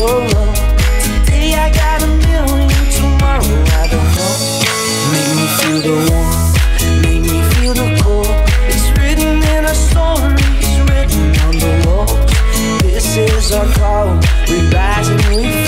road. Today I got a million, tomorrow I don't know. Make me feel the warmth, make me feel the cold. It's written in our stories, written on the walls. This is our call, we rise and we fall.